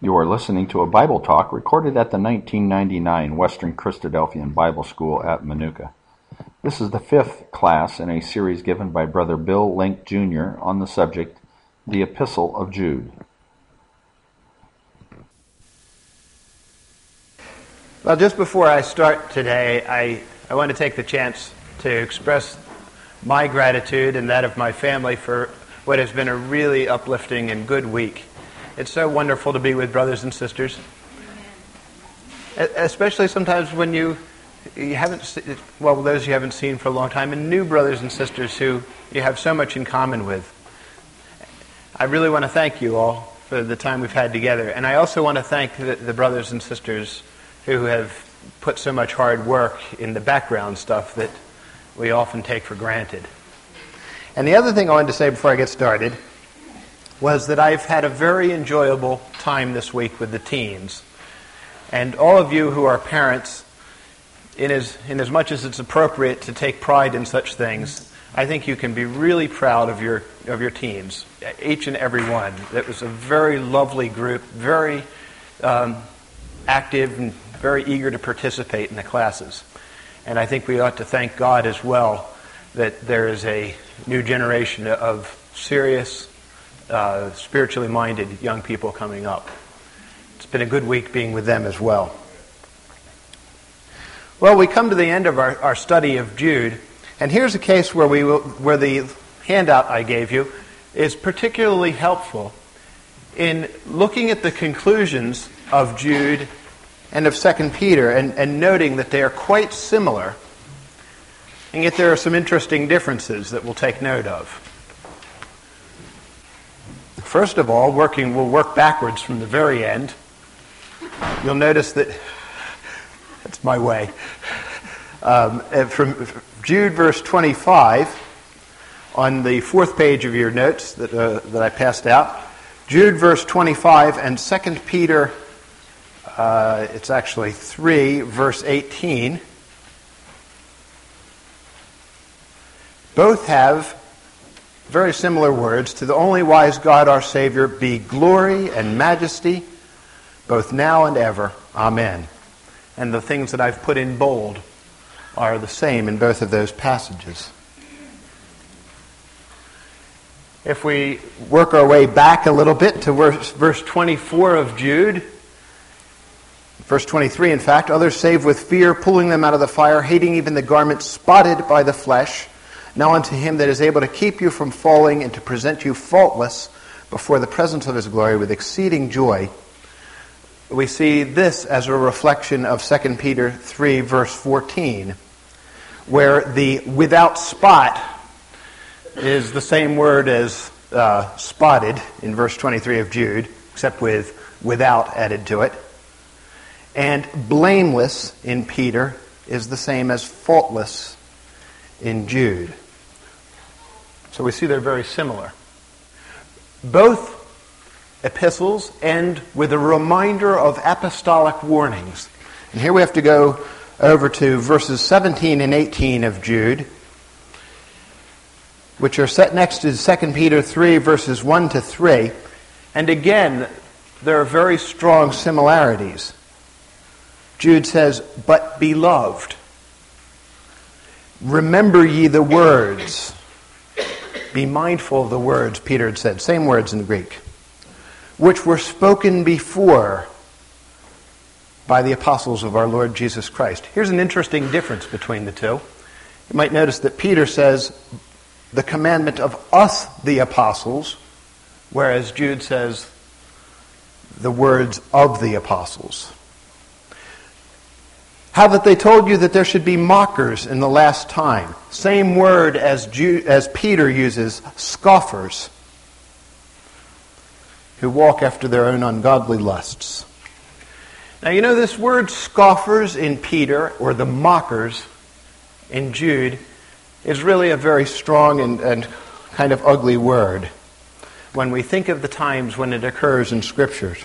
You are listening to a Bible talk recorded at the 1999 Western Christadelphian Bible School at Manuka. This is the fifth class in a series given by Brother Bill Link Jr. on the subject, The Epistle of Jude. Well, just before I start today, I want to take the chance to express my gratitude and that of my family for what has been a really uplifting and good week. It's so wonderful to be with brothers and sisters, especially sometimes when you haven't, those you haven't seen for a long time, and new brothers and sisters who you have so much in common with. I really want to thank you all for the time we've had together, and I also want to thank the brothers and sisters who have put so much hard work in the background stuff that we often take for granted. And the other thing I wanted to say before I get started was that I've had a very enjoyable time this week with the teens. And all of you who are parents, in as much as it's appropriate to take pride in such things, I think you can be really proud of your teens, each and every one. It was a very lovely group, very active and very eager to participate in the classes. And I think we ought to thank God as well that there is a new generation of serious, spiritually minded young people coming up. It's been a good week being with them as well. Well, we come to the end of our study of Jude, and here's a case where the handout I gave you is particularly helpful in looking at the conclusions of Jude and of 2 Peter and noting that they are quite similar, and yet there are some interesting differences that we'll take note of. First of all, we'll work backwards from the very end. You'll notice that that's my way. From Jude verse 25, on the fourth page of your notes that I passed out, Jude verse 25 and 2 Peter, it's actually 3, verse 18, both have very similar words. To the only wise God our Savior be glory and majesty, both now and ever. Amen. And the things that I've put in bold are the same in both of those passages. If we work our way back a little bit to verse 24 of Jude, verse 23, in fact, others save with fear, pulling them out of the fire, hating even the garment spotted by the flesh. Now unto him that is able to keep you from falling and to present you faultless before the presence of his glory with exceeding joy. We see this as a reflection of 2 Peter 3, verse 14, where the without spot is the same word as spotted in verse 23 of Jude, except with without added to it. And blameless in Peter is the same as faultless in Jude. So we see they're very similar. Both epistles end with a reminder of apostolic warnings. And here we have to go over to verses 17 and 18 of Jude, which are set next to 2 Peter 3, verses 1 to 3. And again, there are very strong similarities. Jude says, "But beloved, remember ye the words." Be mindful of the words, Peter had said. Same words in Greek. "Which were spoken before by the apostles of our Lord Jesus Christ." Here's an interesting difference between the two. You might notice that Peter says the commandment of us, the apostles, whereas Jude says the words of the apostles. How that they told you that there should be mockers in the last time. Same word as Peter uses, scoffers, who walk after their own ungodly lusts. Now you know this word scoffers in Peter, or the mockers in Jude, is really a very strong and kind of ugly word when we think of the times when it occurs in Scriptures.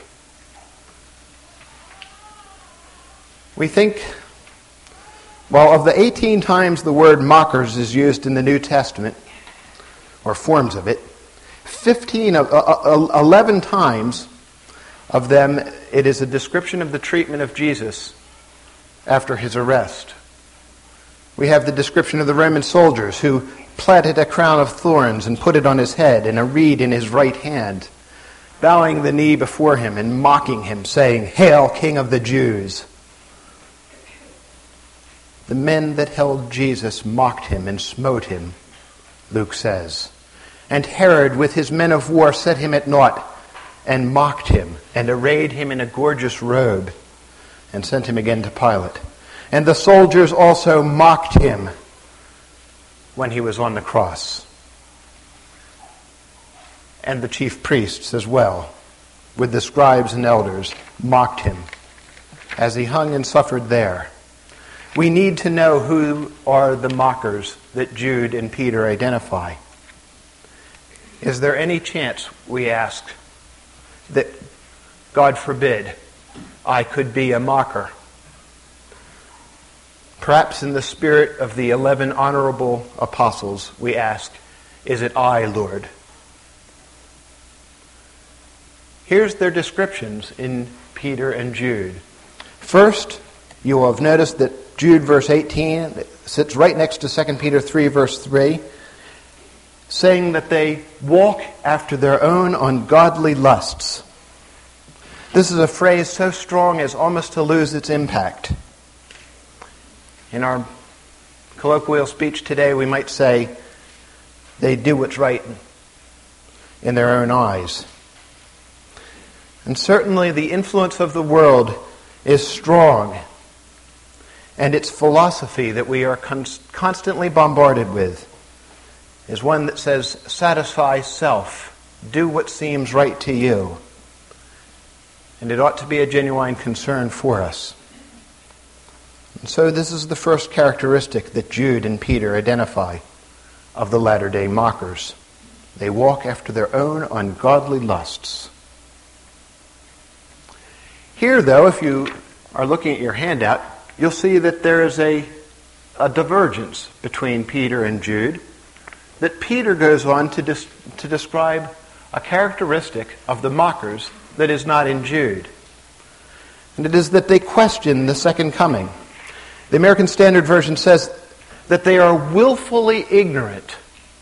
We think, of the 18 times the word mockers is used in the New Testament, or forms of it, 11 times of them, it is a description of the treatment of Jesus after his arrest. We have the description of the Roman soldiers who platted a crown of thorns and put it on his head and a reed in his right hand, bowing the knee before him and mocking him, saying, "Hail, King of the Jews!" The men that held Jesus mocked him and smote him, Luke says. And Herod with his men of war set him at naught and mocked him and arrayed him in a gorgeous robe and sent him again to Pilate. And the soldiers also mocked him when he was on the cross. And the chief priests as well, with the scribes and elders, mocked him as he hung and suffered there. We need to know who are the mockers that Jude and Peter identify. Is there any chance, we ask, that, God forbid, I could be a mocker? Perhaps in the spirit of the 11 honorable apostles, we ask, is it I, Lord? Here's their descriptions in Peter and Jude. First, you will have noticed that Jude verse 18 sits right next to 2 Peter 3 verse 3, saying that they walk after their own ungodly lusts. This is a phrase so strong as almost to lose its impact. In our colloquial speech today, we might say, they do what's right in their own eyes. And certainly the influence of the world is strong, and its philosophy that we are constantly bombarded with is one that says, satisfy self, do what seems right to you. And it ought to be a genuine concern for us. And so this is the first characteristic that Jude and Peter identify of the latter-day mockers. They walk after their own ungodly lusts. Here, though, if you are looking at your handout, you'll see that there is a divergence between Peter and Jude, that Peter goes on to describe a characteristic of the mockers that is not in Jude. And it is that they question the second coming. The American Standard Version says that they are willfully ignorant.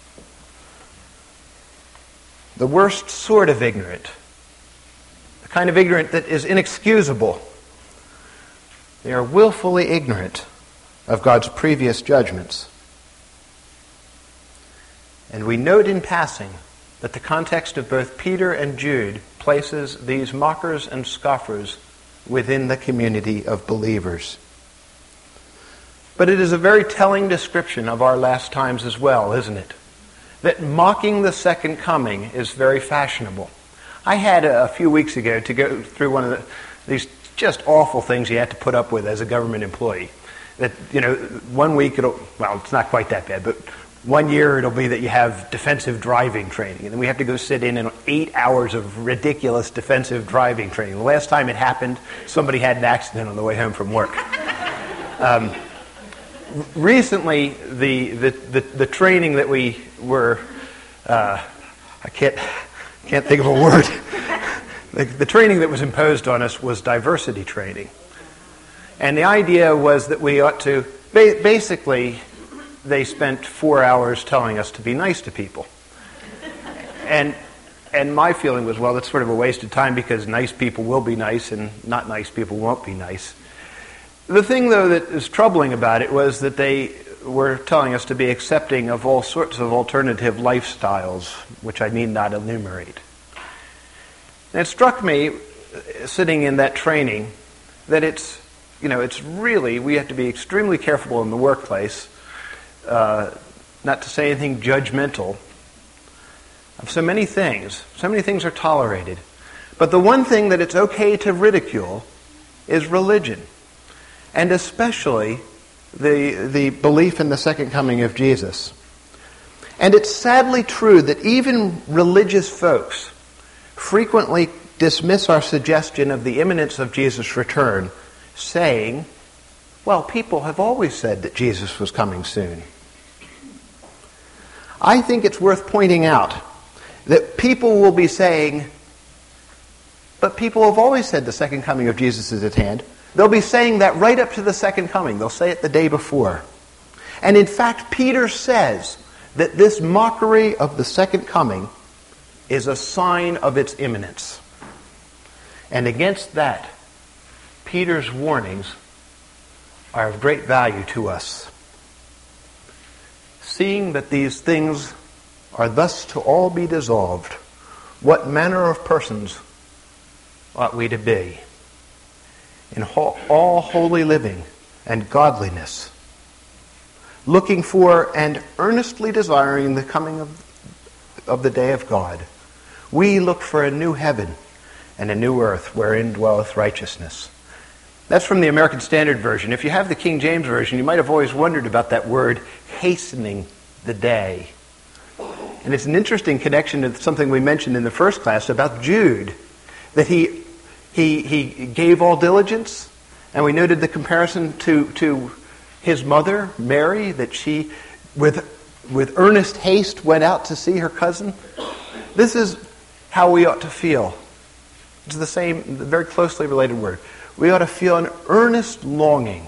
The worst sort of ignorant. The kind of ignorant that is inexcusable. They are willfully ignorant of God's previous judgments. And we note in passing that the context of both Peter and Jude places these mockers and scoffers within the community of believers. But it is a very telling description of our last times as well, isn't it? That mocking the second coming is very fashionable. I had a few weeks ago to go through one of these just awful things you have to put up with as a government employee. That, 1 week it's not quite that bad, but 1 year it'll be that you have defensive driving training, and then we have to go sit in 8 hours of ridiculous defensive driving training. The last time it happened, somebody had an accident on the way home from work. Recently, the training that we were, I can't think of a word. The training that was imposed on us was diversity training. And the idea was that we ought to, basically, they spent 4 hours telling us to be nice to people. And my feeling was, well, that's sort of a waste of time because nice people will be nice and not nice people won't be nice. The thing, though, that is troubling about it was that they were telling us to be accepting of all sorts of alternative lifestyles, which I need not enumerate. And it struck me, sitting in that training, that it's really, we have to be extremely careful in the workplace, not to say anything judgmental, of so many things. So many things are tolerated. But the one thing that it's okay to ridicule is religion. And especially the belief in the second coming of Jesus. And it's sadly true that even religious folks frequently dismiss our suggestion of the imminence of Jesus' return, saying, well, people have always said that Jesus was coming soon. I think it's worth pointing out that people will be saying, But people have always said the second coming of Jesus is at hand. They'll be saying that right up to the second coming. They'll say it the day before. And in fact, Peter says that this mockery of the second coming is a sign of its imminence. And against that, Peter's warnings are of great value to us. Seeing that these things are thus to all be dissolved, what manner of persons ought we to be? In all holy living and godliness, looking for and earnestly desiring the coming of the day of God. We look for a new heaven and a new earth wherein dwelleth righteousness. That's from the American Standard Version. If you have the King James Version, you might have always wondered about that word, hastening the day. And it's an interesting connection to something we mentioned in the first class about Jude, that he gave all diligence, and we noted the comparison to his mother, Mary, that she, with earnest haste, went out to see her cousin. This is how we ought to feel. It's the same, very closely related word. We ought to feel an earnest longing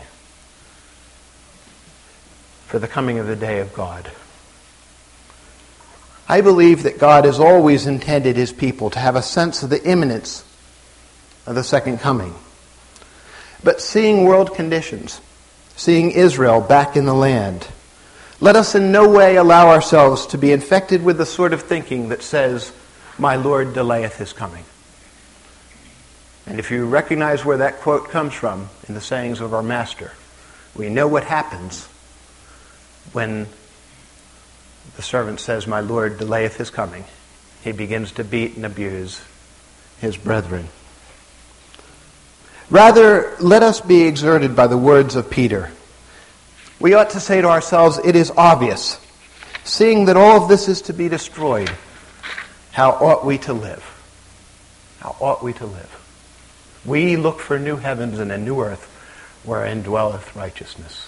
for the coming of the day of God. I believe that God has always intended His people to have a sense of the imminence of the second coming. But seeing world conditions, seeing Israel back in the land, let us in no way allow ourselves to be infected with the sort of thinking that says, "My Lord delayeth His coming." And if you recognize where that quote comes from in the sayings of our Master, we know what happens when the servant says, "My Lord delayeth His coming." He begins to beat and abuse his brethren. Rather, let us be exerted by the words of Peter. We ought to say to ourselves, it is obvious, seeing that all of this is to be destroyed, how ought we to live? How ought we to live? We look for new heavens and a new earth wherein dwelleth righteousness.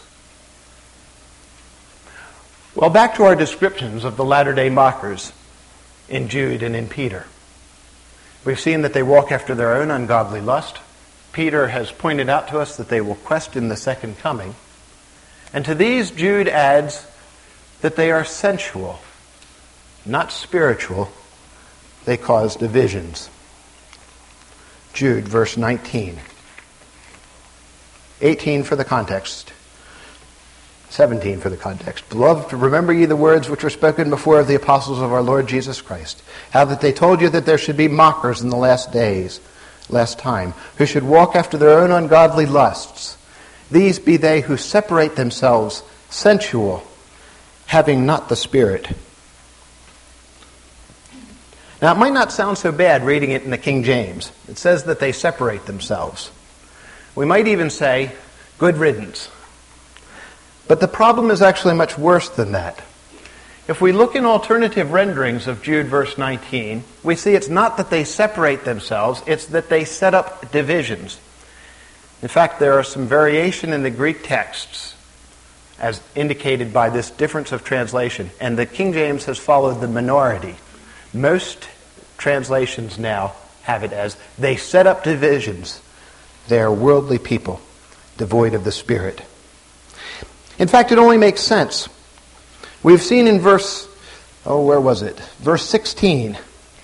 Well, back to our descriptions of the latter-day mockers in Jude and in Peter. We've seen that they walk after their own ungodly lust. Peter has pointed out to us that they will question the second coming. And to these, Jude adds that they are sensual, not spiritual. They cause divisions. Jude, verse 19. 18 for the context. 17 for the context. Beloved, remember ye the words which were spoken before of the apostles of our Lord Jesus Christ, how that they told you that there should be mockers in the last days, last time, who should walk after their own ungodly lusts. These be they who separate themselves sensual, having not the Spirit. Now, it might not sound so bad reading it in the King James. It says that they separate themselves. We might even say, good riddance. But the problem is actually much worse than that. If we look in alternative renderings of Jude verse 19, we see it's not that they separate themselves, it's that they set up divisions. In fact, there are some variation in the Greek texts as indicated by this difference of translation, and the King James has followed the minority. Most translations now have it as, they set up divisions. They are worldly people, devoid of the Spirit. In fact, it only makes sense. We've seen in verse 16,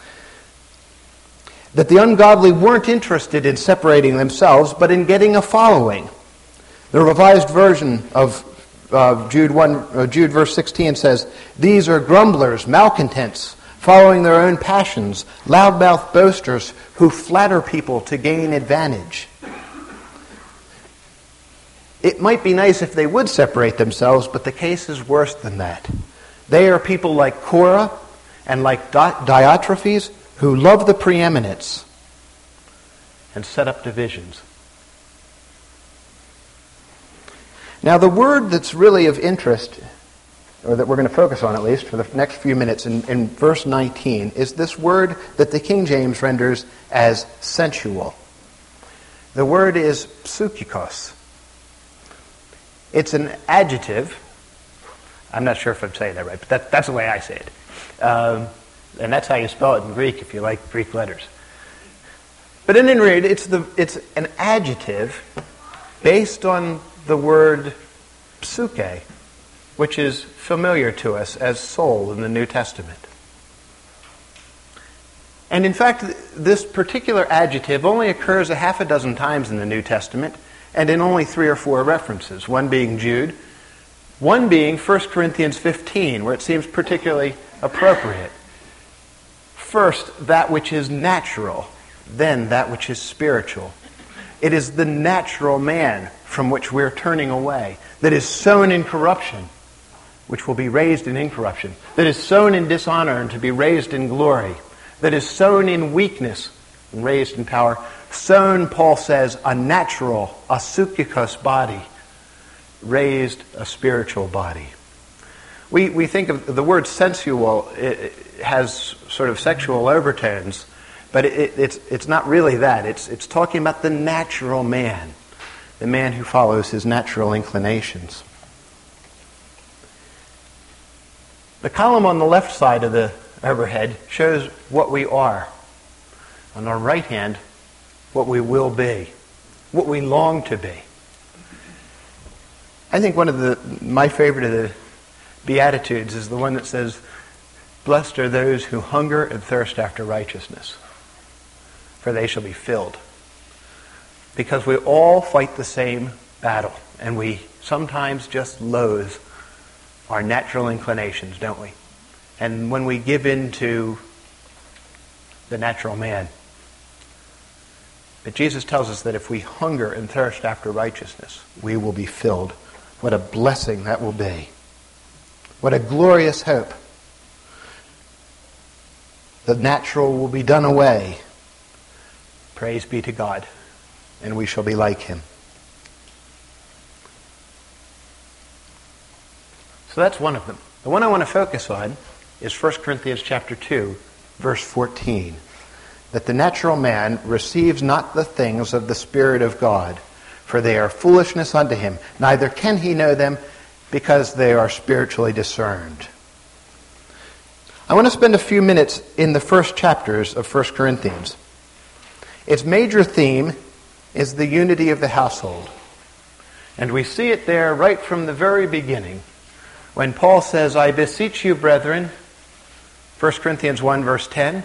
that the ungodly weren't interested in separating themselves, but in getting a following. The Revised Version of Jude verse 16 says, "These are grumblers, malcontents, following their own passions, loudmouth boasters who flatter people to gain advantage." It might be nice if they would separate themselves, but the case is worse than that. They are people like Korah and like Diotrephes who love the preeminence and set up divisions. Now, the word that's really of interest, or that we're going to focus on at least for the next few minutes in verse 19, is this word that the King James renders as sensual. The word is psuchikos. It's an adjective. I'm not sure if I'm saying that right, but that's the way I say it. And that's how you spell it in Greek if you like Greek letters. But in any rate, it's an adjective based on the word psuche, which is familiar to us as soul in the New Testament. And in fact, this particular adjective only occurs a half a dozen times in the New Testament, and in only 3 or 4 references, one being Jude, one being 1 Corinthians 15, where it seems particularly appropriate. First, that which is natural, then that which is spiritual. It is the natural man from which we're turning away, that is sown in corruption, which will be raised in incorruption, that is sown in dishonor and to be raised in glory, that is sown in weakness and raised in power. Sown, Paul says, a natural, a psychikos body, raised a spiritual body. We think of the word sensual, it has sort of sexual overtones, but it's not really that. It's talking about the natural man, the man who follows his natural inclinations. The column on the left side of the overhead shows what we are. On our right hand, what we will be, what we long to be. I think one of my favorite of the Beatitudes is the one that says, "Blessed are those who hunger and thirst after righteousness, for they shall be filled." Because we all fight the same battle, and we sometimes just loathe our natural inclinations, don't we? And when we give in to the natural man. But Jesus tells us that if we hunger and thirst after righteousness, we will be filled. What a blessing that will be. What a glorious hope. The natural will be done away. Praise be to God. And we shall be like him. So that's one of them. The one I want to focus on is 1 Corinthians chapter 2, verse 14. That the natural man receives not the things of the Spirit of God, for they are foolishness unto him. Neither can he know them, because they are spiritually discerned. I want to spend a few minutes in the first chapters of 1 Corinthians. Its major theme is the unity of the household. And we see it there right from the very beginning, when Paul says, "I beseech you, brethren," 1 Corinthians 1, verse 10,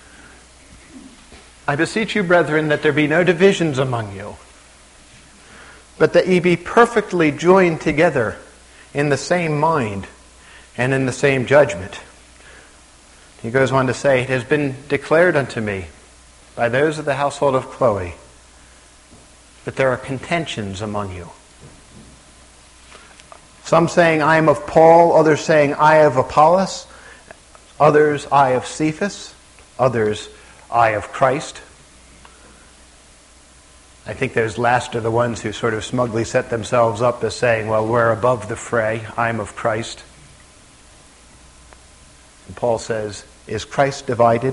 "I beseech you, brethren, that there be no divisions among you, but that ye be perfectly joined together in the same mind and in the same judgment." He goes on to say, "It has been declared unto me by those of the household of Chloe that there are contentions among you. Some saying, I am of Paul, others saying, I of Apollos, others, I of Cephas, others, I of Christ." I think those last are the ones who sort of smugly set themselves up as saying, well, we're above the fray, I'm of Christ. And Paul says, is Christ divided?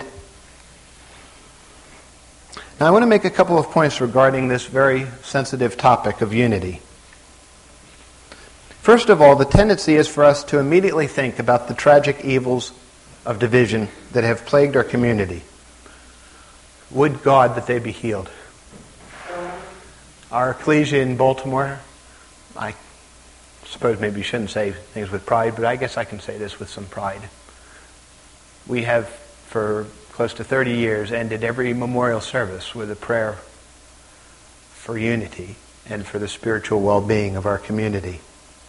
Now I want to make a couple of points regarding this very sensitive topic of unity. First of all, the tendency is for us to immediately think about the tragic evils of division that have plagued our community. Would God that they be healed. Our ecclesia in Baltimore, I suppose maybe you shouldn't say things with pride, but I guess I can say this with some pride. We have, for close to 30 years, ended every memorial service with a prayer for unity and for the spiritual well-being of our community.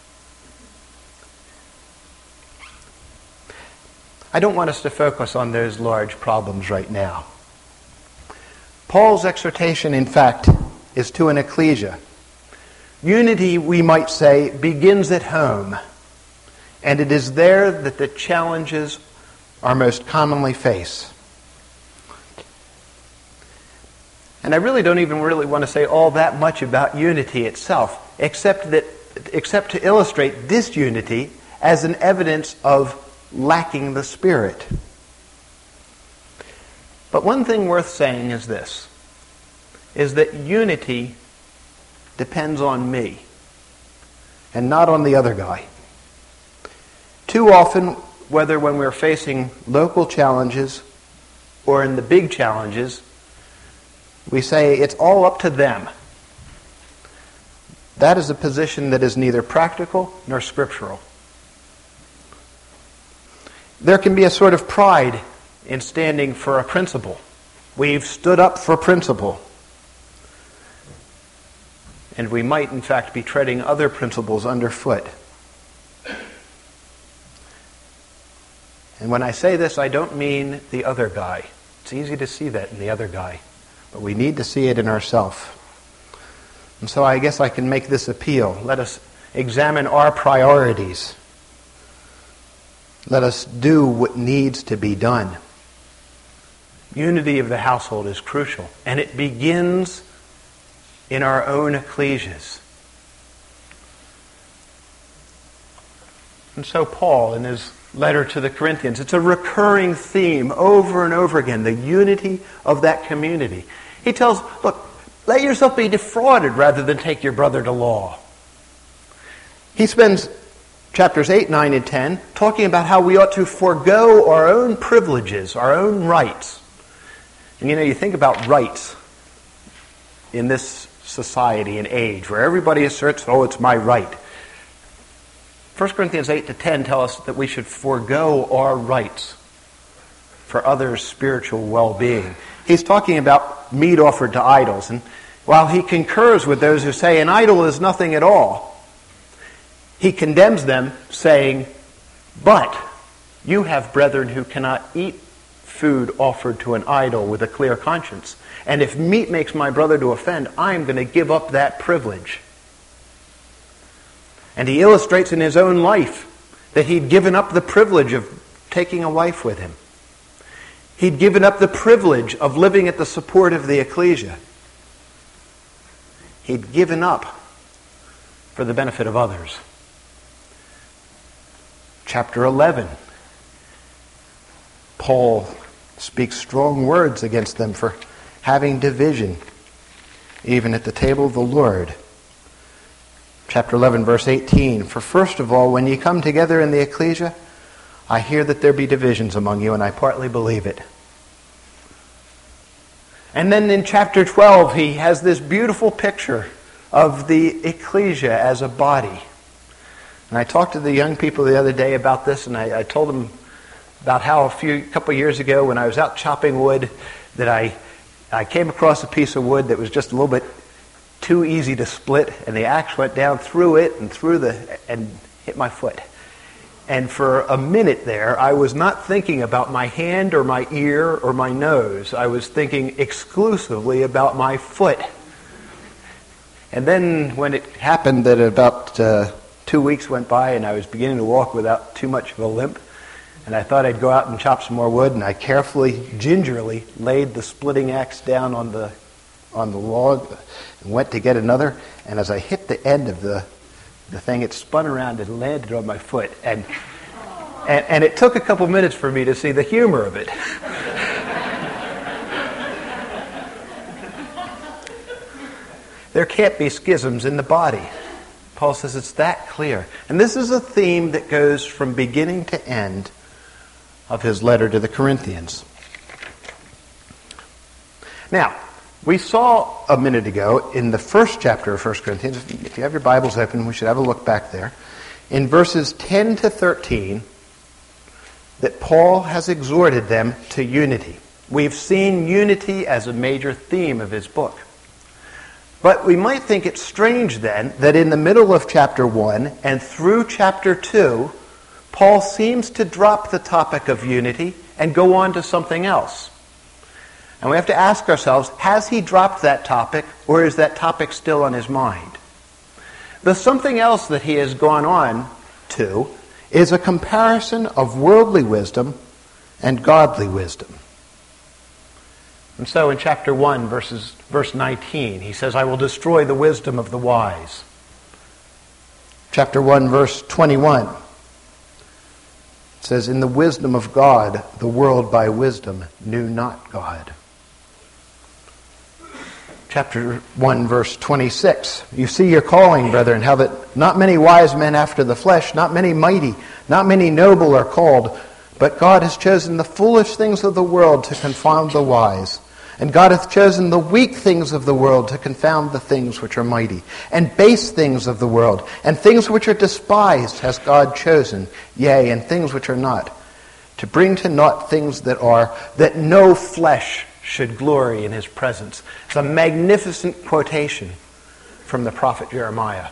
I don't want us to focus on those large problems right now. Paul's exhortation, in fact, is to an ecclesia. Unity, we might say, begins at home, and it is there that the challenges are most commonly faced. And I really don't even want to say all that much about unity itself, except to illustrate this unity as an evidence of lacking the Spirit. But one thing worth saying is this, is that unity depends on me and not on the other guy. Too often, whether when we're facing local challenges or in the big challenges, We say it's all up to them. That is a position that is neither practical nor scriptural. There can be a sort of pride in standing for a principle. We've stood up for principle. And we might, in fact, be treading other principles underfoot. And when I say this, I don't mean the other guy. It's easy to see that in the other guy. But we need to see it in ourselves. And so I guess I can make this appeal. Let us examine our priorities. Let us do what needs to be done. Unity of the household is crucial, and it begins in our own ecclesias. And so Paul, in his letter to the Corinthians, it's a recurring theme over and over again, the unity of that community. He tells, look, let yourself be defrauded rather than take your brother to law. He spends chapters 8, 9, and 10 talking about how we ought to forego our own privileges, our own rights. And you think about rights in this society and age where everybody asserts, oh, it's my right. 1 Corinthians 8 to 10 tell us that we should forego our rights for others' spiritual well-being. He's talking about meat offered to idols. And while he concurs with those who say an idol is nothing at all, he condemns them, saying, but you have brethren who cannot eat food offered to an idol with a clear conscience. And if meat makes my brother to offend, I'm going to give up that privilege. And he illustrates in his own life that he'd given up the privilege of taking a wife with him. He'd given up the privilege of living at the support of the ecclesia. He'd given up for the benefit of others. Chapter 11. Paul speaks strong words against them for having division, even at the table of the Lord. Chapter 11, verse 18. For first of all, when ye come together in the ecclesia, I hear that there be divisions among you, and I partly believe it. And then in chapter 12, he has this beautiful picture of the ecclesia as a body. And I talked to the young people the other day about this, and I told them about how a couple of years ago when I was out chopping wood that I came across a piece of wood that was just a little bit too easy to split, and the axe went down through it and hit my foot. And for a minute there, I was not thinking about my hand or my ear or my nose. I was thinking exclusively about my foot. And then when it happened that about 2 weeks went by and I was beginning to walk without too much of a limp, and I thought I'd go out and chop some more wood, and I carefully, gingerly laid the splitting axe down on the log and went to get another. And as I hit the end of the thing, it spun around and landed on my foot. And it took a couple minutes for me to see the humor of it. There can't be schisms in the body. Paul says it's that clear. And this is a theme that goes from beginning to end of his letter to the Corinthians. Now, we saw a minute ago in the first chapter of 1 Corinthians, if you have your Bibles open, we should have a look back there, in verses 10 to 13, that Paul has exhorted them to unity. We've seen unity as a major theme of his book. But we might think it's strange then that in the middle of chapter 1 and through chapter 2, Paul seems to drop the topic of unity and go on to something else. And we have to ask ourselves, has he dropped that topic, or is that topic still on his mind? The something else that he has gone on to is a comparison of worldly wisdom and godly wisdom. And so in chapter 1, verse 19, he says, I will destroy the wisdom of the wise. Chapter 1, verse 21, it says, in the wisdom of God, the world by wisdom knew not God. Chapter 1, verse 26. You see your calling, brethren, how that not many wise men after the flesh, not many mighty, not many noble are called, but God has chosen the foolish things of the world to confound the wise. And God hath chosen the weak things of the world to confound the things which are mighty. And base things of the world, and things which are despised has God chosen, yea, and things which are not, to bring to naught things that are, that no flesh should glory in his presence. It's a magnificent quotation from the prophet Jeremiah.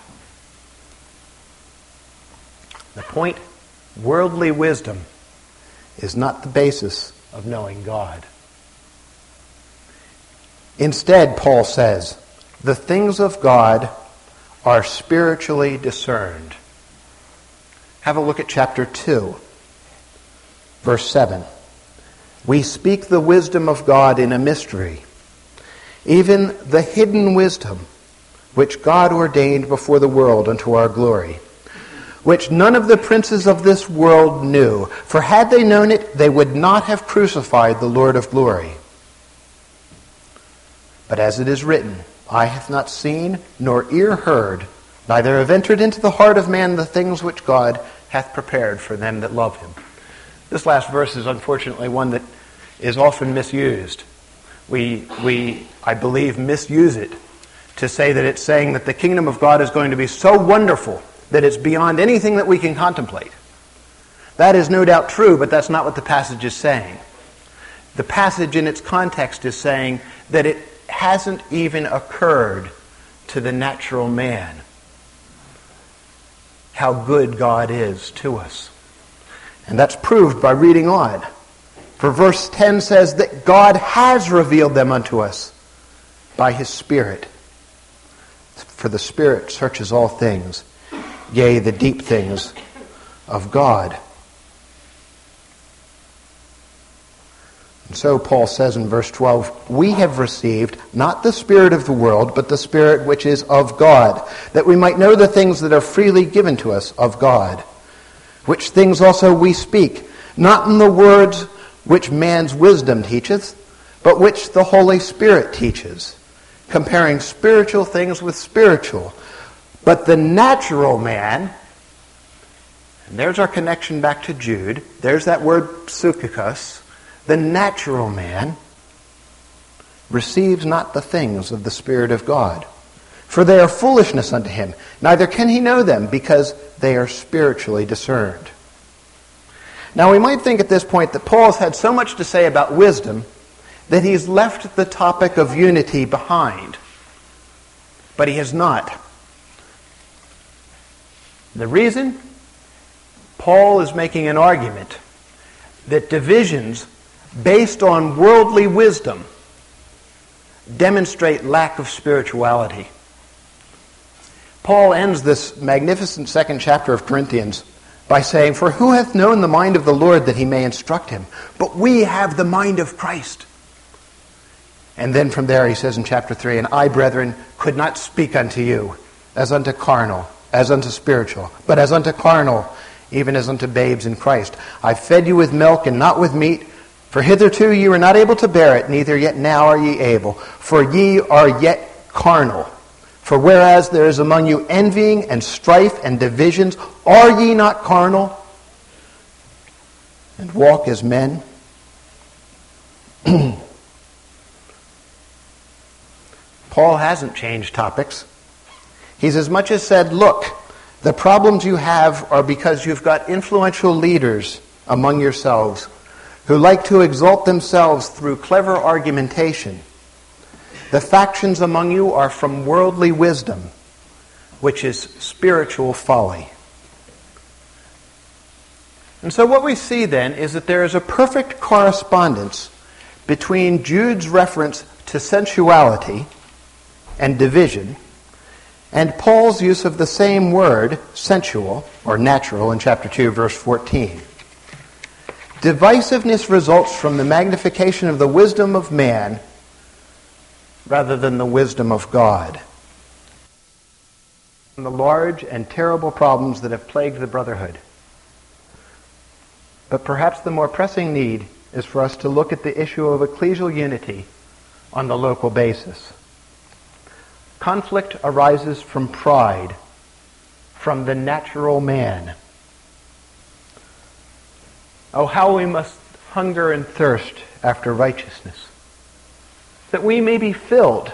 The point, worldly wisdom is not the basis of knowing God. Instead, Paul says, the things of God are spiritually discerned. Have a look at chapter 2, verse 7. We speak the wisdom of God in a mystery, even the hidden wisdom which God ordained before the world unto our glory, which none of the princes of this world knew. For had they known it, they would not have crucified the Lord of glory. But as it is written, eye hath not seen, nor ear heard, neither have entered into the heart of man the things which God hath prepared for them that love him. This last verse is unfortunately one that is often misused. We, I believe, misuse it to say that it's saying that the kingdom of God is going to be so wonderful that it's beyond anything that we can contemplate. That is no doubt true, but that's not what the passage is saying. The passage in its context is saying that it hasn't even occurred to the natural man how good God is to us. And that's proved by reading on. For verse 10 says that God has revealed them unto us by his Spirit. For the Spirit searches all things, yea, the deep things of God. And so Paul says in verse 12, we have received not the spirit of the world, but the Spirit which is of God, that we might know the things that are freely given to us of God, which things also we speak, not in the words which man's wisdom teacheth, but which the Holy Spirit teaches, comparing spiritual things with spiritual. But the natural man, and there's our connection back to Jude, there's that word psychikos, the natural man receives not the things of the Spirit of God, for they are foolishness unto him, neither can he know them, because they are spiritually discerned. Now we might think at this point that Paul has had so much to say about wisdom that he's left the topic of unity behind. But he has not. The reason? Paul is making an argument that divisions based on worldly wisdom demonstrate lack of spirituality. Paul ends this magnificent second chapter of Corinthians by saying, for who hath known the mind of the Lord that he may instruct him? But we have the mind of Christ. And then from there he says in chapter 3, and I, brethren, could not speak unto you as unto carnal, as unto spiritual, but as unto carnal, even as unto babes in Christ. I fed you with milk and not with meat, for hitherto ye were not able to bear it, neither yet now are ye able. For ye are yet carnal. For whereas there is among you envying and strife and divisions, are ye not carnal? And walk as men? Paul hasn't changed topics. He's as much as said, look, the problems you have are because you've got influential leaders among yourselves who like to exalt themselves through clever argumentation. The factions among you are from worldly wisdom, which is spiritual folly. And so what we see then is that there is a perfect correspondence between Jude's reference to sensuality and division and Paul's use of the same word, sensual, or natural, in chapter 2, verse 14. Divisiveness results from the magnification of the wisdom of man rather than the wisdom of God. The large and terrible problems that have plagued the brotherhood. But perhaps the more pressing need is for us to look at the issue of ecclesial unity on the local basis. Conflict arises from pride, from the natural man. Oh, how we must hunger and thirst after righteousness. that we may be filled.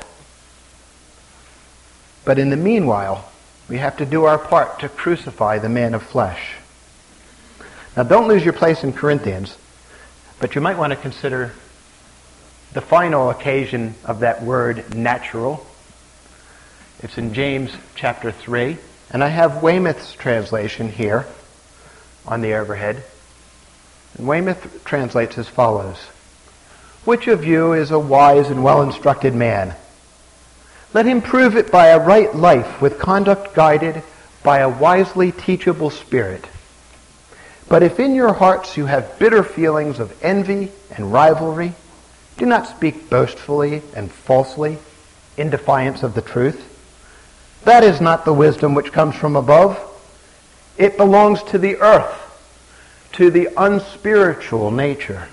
But in the meanwhile, we have to do our part to crucify the man of flesh. Now, don't lose your place in Corinthians, but you might want to consider the final occasion of that word natural. It's in James chapter 3, and I have Weymouth's translation here on the overhead. And Weymouth translates as follows: "Which of you is a wise and well-instructed man? Let him prove it by a right life with conduct guided by a wisely teachable spirit. But if in your hearts you have bitter feelings of envy and rivalry, do not speak boastfully and falsely in defiance of the truth. That is not the wisdom which comes from above. It belongs to the earth, to the unspiritual nature,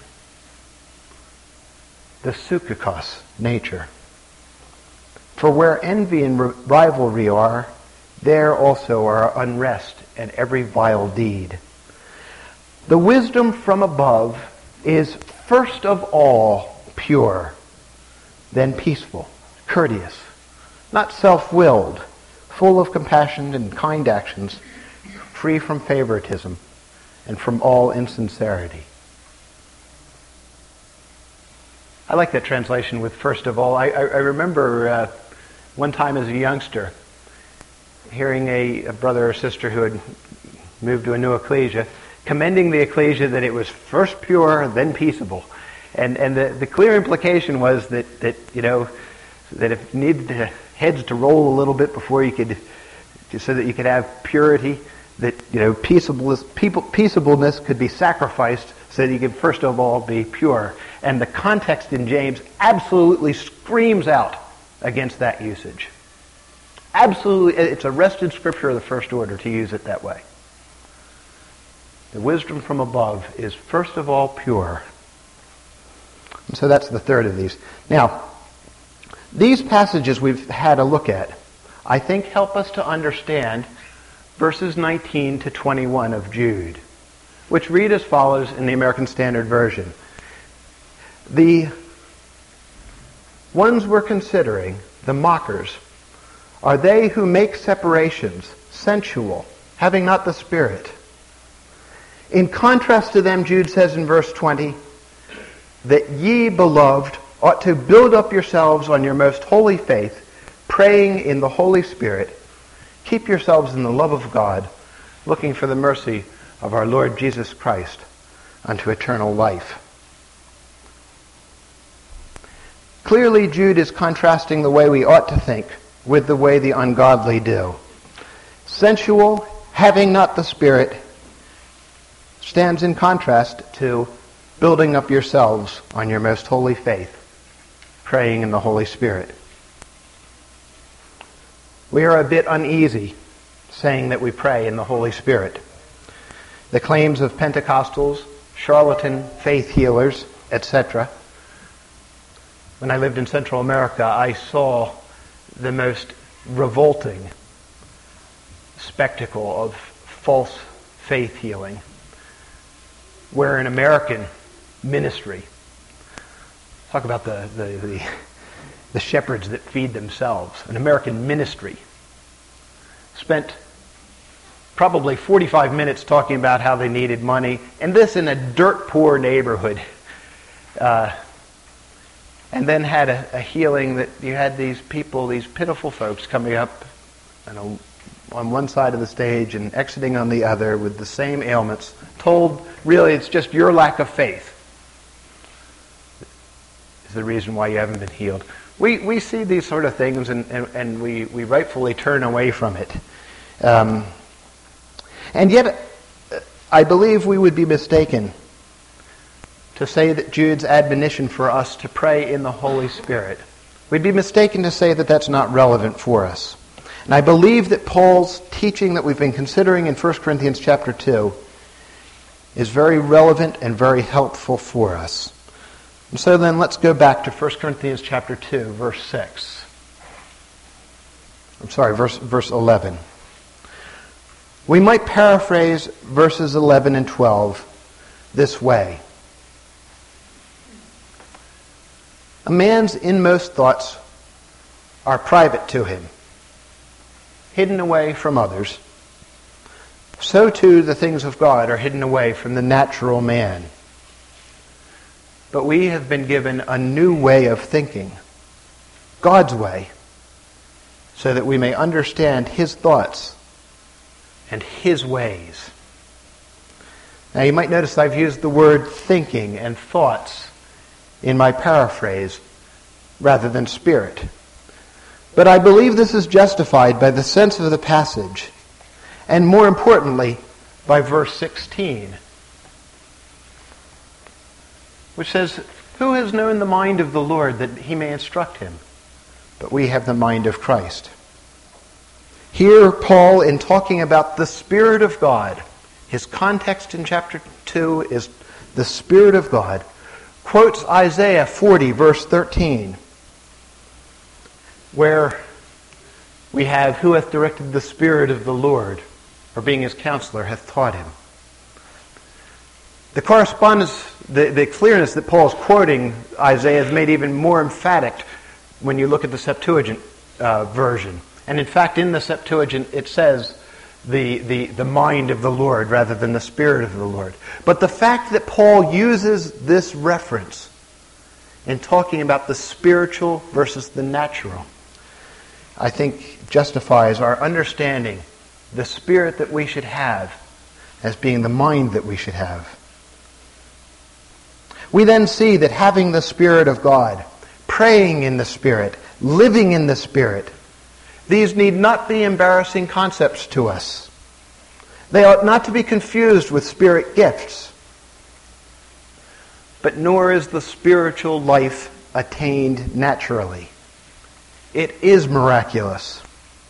the psychikos nature. For where envy and rivalry are, there also are unrest and every vile deed. The wisdom from above is first of all pure, then peaceful, courteous, not self-willed, full of compassion and kind actions, free from favoritism and from all insincerity." I like that translation with first of all. I remember one time as a youngster hearing a brother or sister who had moved to a new ecclesia commending the ecclesia that it was first pure, then peaceable. And the clear implication was that if you needed heads to roll a little bit before you could, so that you could have purity, that peaceableness could be sacrificed so that you could first of all be pure. And the context in James absolutely screams out against that usage. Absolutely, it's a wrested scripture of the first order to use it that way. The wisdom from above is first of all pure. And so that's the third of these. Now, these passages we've had a look at, I think, help us to understand verses 19 to 21 of Jude, which read as follows in the American Standard Version. The ones we're considering, the mockers, are they who make separations, sensual, having not the Spirit. In contrast to them, Jude says in verse 20, that ye, beloved, ought to build up yourselves on your most holy faith, praying in the Holy Spirit. Keep yourselves in the love of God, looking for the mercy of our Lord Jesus Christ unto eternal life. Clearly, Jude is contrasting the way we ought to think with the way the ungodly do. Sensual, having not the Spirit, stands in contrast to building up yourselves on your most holy faith, praying in the Holy Spirit. We are a bit uneasy saying that we pray in the Holy Spirit. The claims of Pentecostals, charlatan faith healers, etc. When I lived in Central America, I saw the most revolting spectacle of false faith healing, where an American ministry, talk about the shepherds that feed themselves, an American ministry spent probably 45 minutes talking about how they needed money, and this in a dirt poor neighborhood, and then had a healing that you had these people, these pitiful folks coming up on one side of the stage and exiting on the other with the same ailments, told really it's just your lack of faith is the reason why you haven't been healed. We see these sort of things and we rightfully turn away from it. And yet, I believe we would be mistaken to say that Jude's admonition for us to pray in the Holy Spirit, we'd be mistaken to say that that's not relevant for us. And I believe that Paul's teaching that we've been considering in 1 Corinthians chapter 2 is very relevant and very helpful for us. And so then let's go back to 1 Corinthians chapter 2, verse 6. Verse 11. We might paraphrase verses 11 and 12 this way. A man's inmost thoughts are private to him, hidden away from others. So too the things of God are hidden away from the natural man. But we have been given a new way of thinking, God's way, so that we may understand His thoughts and His ways. Now you might notice I've used the word thinking and thoughts in my paraphrase rather than spirit. But I believe this is justified by the sense of the passage, and more importantly, by verse 16, which says, "Who has known the mind of the Lord that He may instruct him? But we have the mind of Christ." Here, Paul, in talking about the Spirit of God, his context in chapter 2 is the Spirit of God, quotes Isaiah 40, verse 13, where we have, "Who hath directed the Spirit of the Lord, or being his counselor, hath taught him." The correspondence, the clearness that Paul's quoting Isaiah is made even more emphatic when you look at the Septuagint version. And in fact, in the Septuagint, it says the mind of the Lord rather than the Spirit of the Lord. But the fact that Paul uses this reference in talking about the spiritual versus the natural, I think justifies our understanding the spirit that we should have as being the mind that we should have. We then see that having the Spirit of God, praying in the Spirit, living in the Spirit, these need not be embarrassing concepts to us. They ought not to be confused with spirit gifts. But nor is the spiritual life attained naturally. It is miraculous.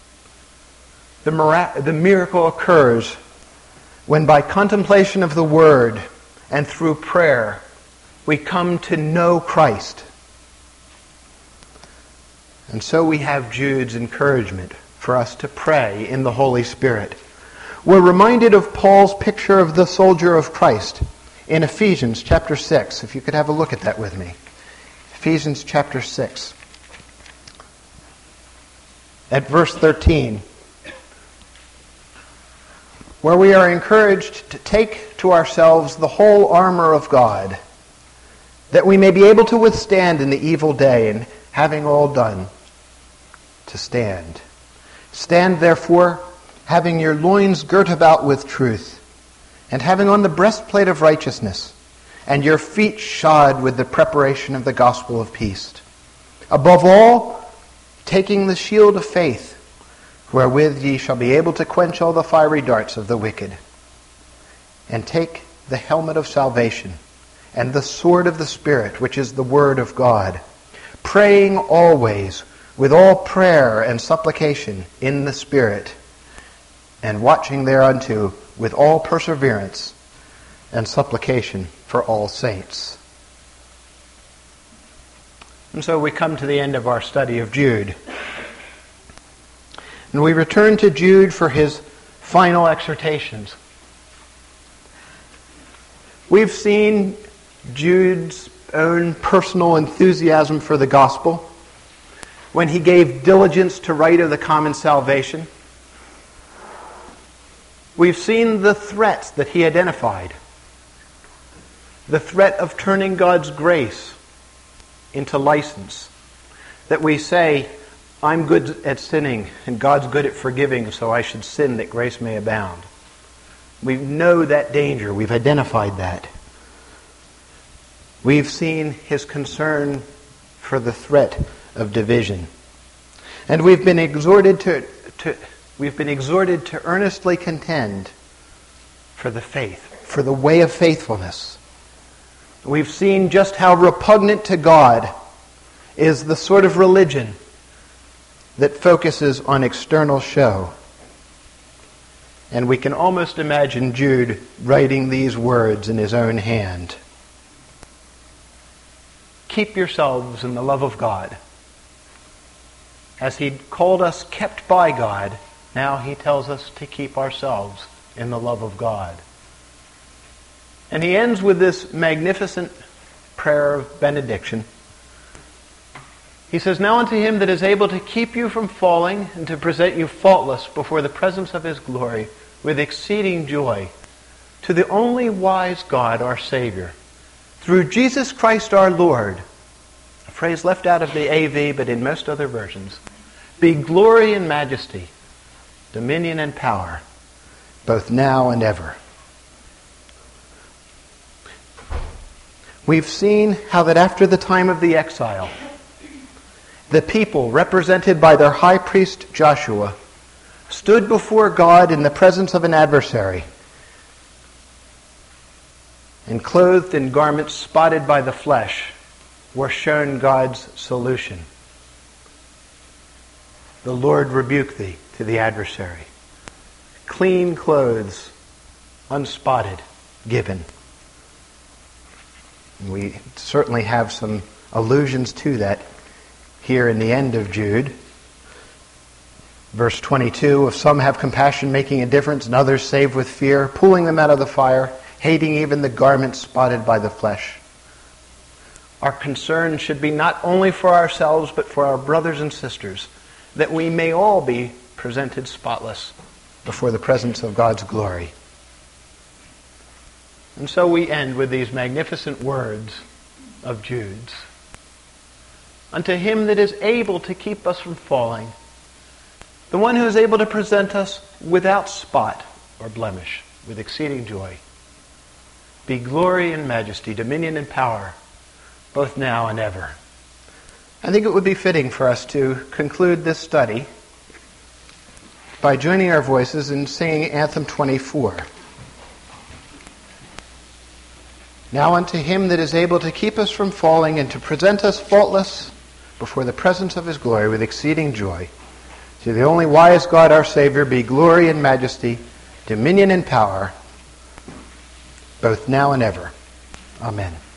The miracle occurs when by contemplation of the Word and through prayer we come to know Christ. And so we have Jude's encouragement for us to pray in the Holy Spirit. We're reminded of Paul's picture of the soldier of Christ in Ephesians chapter 6. If you could have a look at that with me. Ephesians chapter 6. At verse 13, where we are encouraged to take to ourselves the whole armor of God, that we may be able to withstand in the evil day, and having all done, to stand. Stand therefore, having your loins girt about with truth, and having on the breastplate of righteousness, and your feet shod with the preparation of the gospel of peace. Above all, taking the shield of faith, wherewith ye shall be able to quench all the fiery darts of the wicked. And take the helmet of salvation, and the sword of the Spirit, which is the word of God, praying always with all prayer and supplication in the Spirit, and watching thereunto with all perseverance and supplication for all saints. And so we come to the end of our study of Jude. And we return to Jude for his final exhortations. We've seen Jude's own personal enthusiasm for the gospel when he gave diligence to write of the common salvation. We've seen the threats that he identified. The threat of turning God's grace into license. That we say, I'm good at sinning and God's good at forgiving, so I should sin that grace may abound. We know that danger. We've identified that. We've seen his concern for the threat of division. And we've been exhorted to earnestly contend for the faith, for the way of faithfulness. We've seen just how repugnant to God is the sort of religion that focuses on external show. And we can almost imagine Jude writing these words in his own hand. Keep yourselves in the love of God. As he called us kept by God, now he tells us to keep ourselves in the love of God. And he ends with this magnificent prayer of benediction, He says, "Now unto him that is able to keep you from falling and to present you faultless before the presence of his glory with exceeding joy, to the only wise God, our Savior, through Jesus Christ our Lord," a phrase left out of the AV but in most other versions, "be glory and majesty, dominion and power, both now and ever." We've seen how that after the time of the exile, the people, represented by their high priest Joshua, stood before God in the presence of an adversary and, clothed in garments spotted by the flesh, were shown God's solution. "The Lord rebuke thee," to the adversary. Clean clothes, unspotted, given. We certainly have some allusions to that here in the end of Jude. Verse 22, "If some have compassion, making a difference, and others save with fear, pulling them out of the fire, hating even the garment spotted by the flesh." Our concern should be not only for ourselves, but for our brothers and sisters, that we may all be presented spotless before the presence of God's glory. And so we end with these magnificent words of Jude's. "Unto him that is able to keep us from falling, the one who is able to present us without spot or blemish, with exceeding joy, be glory and majesty, dominion and power, both now and ever." I think it would be fitting for us to conclude this study by joining our voices in singing Anthem 24. "Now unto him that is able to keep us from falling and to present us faultless before the presence of his glory with exceeding joy, to the only wise God our Savior, be glory and majesty, dominion and power, both now and ever. Amen."